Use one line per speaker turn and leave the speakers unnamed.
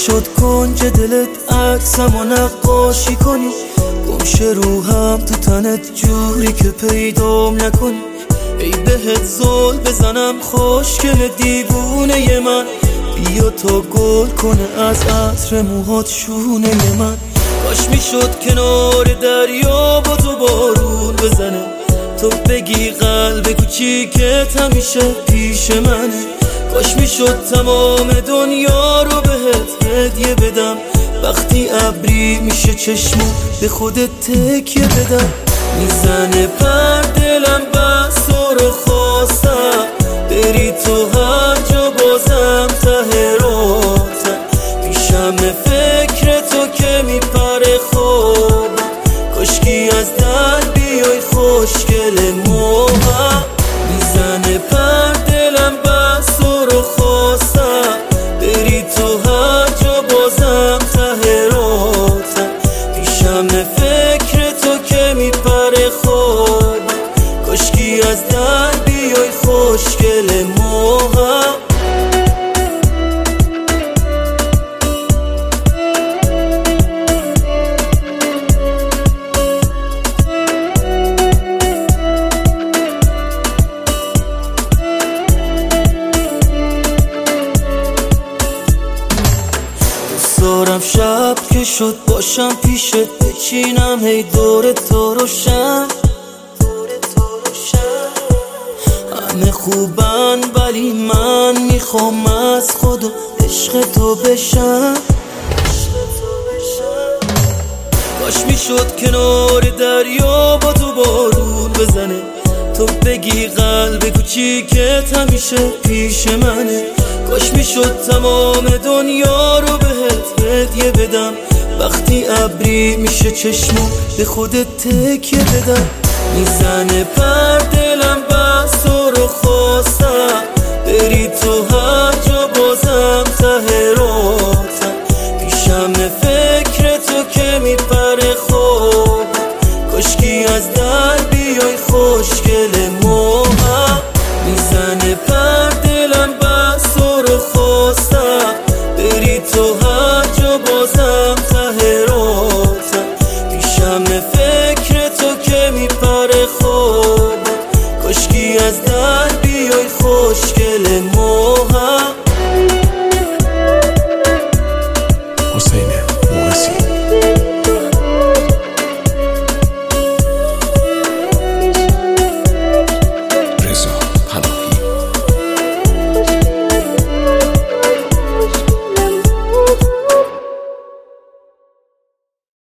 میشد کنج دلت عکسمو نقاشی کنی، گمشه روحم تو تنت جوری که پیدام نکنی. ای بهت زل بزنم خوشگل دیوونه من، بیا تا گل کنه از عطر موهات شونه من. کاش میشد کنار دریا با تو بارون بزنه، تو بگی قلب کوچیکت همیشه پیش منه. کاش میشد تمام دنیا رو بهت هدیه بدم، وقتی ابری میشه چشمو به خودت تکیه بدم. میزنه پر دلم بس رو خواستم، بری تو هر جا بازم ته راتم. پیشم فکر تو که میپره خوابم، کاشکی از در بیای خوشگل موهم. میزنه پر دلم بس رو خواستم، بری تو هر جا بازم ته راتم. پیشم فکر تو که میپره خوابم، کاشکی از در بیای خوشگل موهم. دارم شب که شد باشم پیشت، بچینم هی دور تو روشن. همه خوبن ولی من میخوام از خدا عشق تو بشم. کاش میشد کنار دریا با تو بارون بزنه، تو بگی قلب کوچیکت همیشه پیش منه. کاش میشد تمام دنیا رو بهت هدیه بدم، وقتی ابری میشه چشمو به خودت تکیه بدم. میزنه پر دلم بس رو خواستم، بری تو هر جا بازم ته راتم. پیشم فکر تو که میپره خوابم، کاشکی از در بیای خوشگل موهم. میزنه